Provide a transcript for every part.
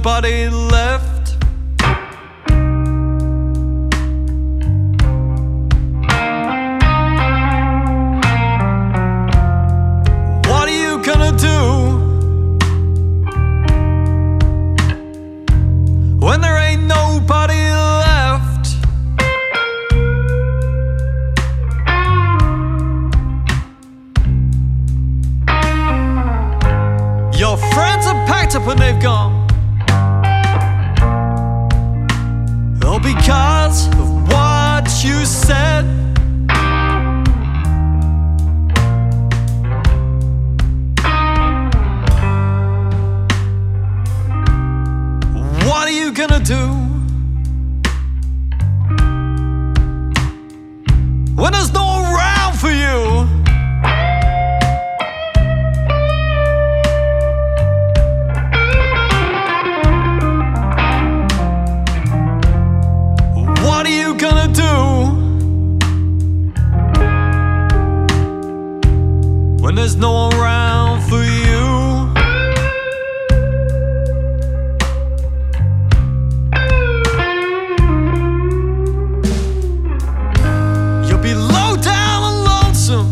nobody left. What are you gonna do when there ain't nobody left? Your friends are packed up and they've gone, all because of what you said. What are you gonna do when there's no one around for you? What are you gonna do when there's no one around for you? You'll be low down and lonesome,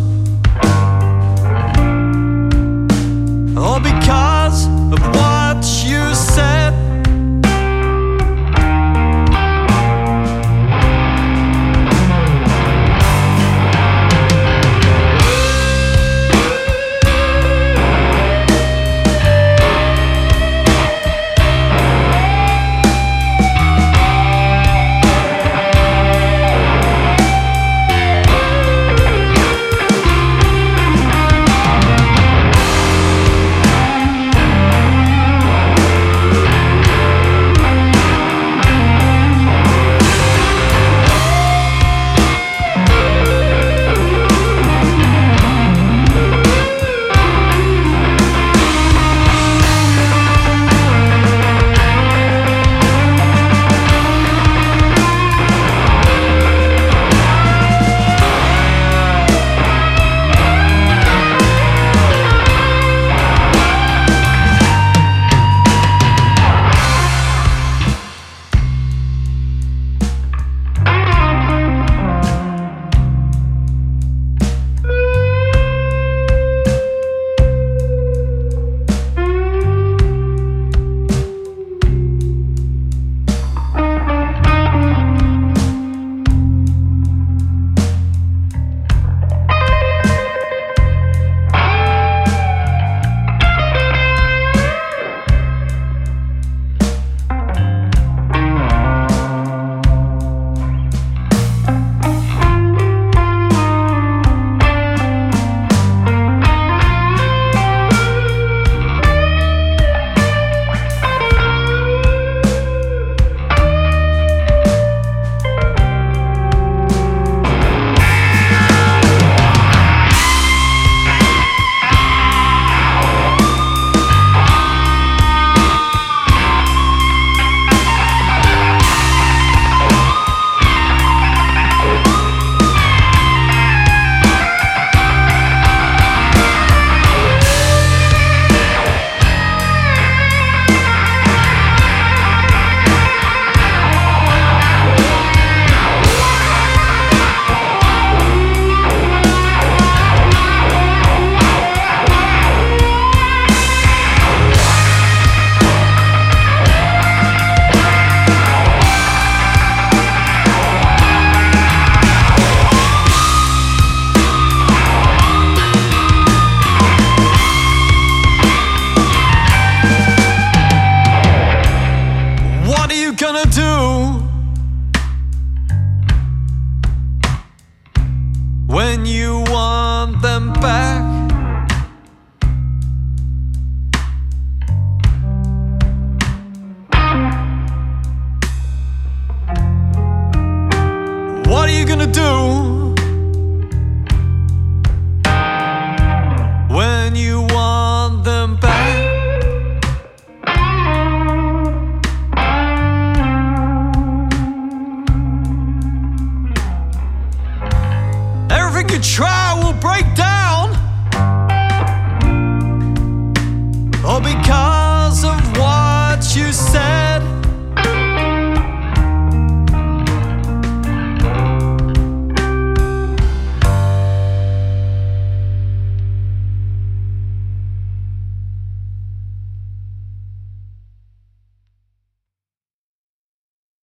all because of what you said. Gonna do when you want them back?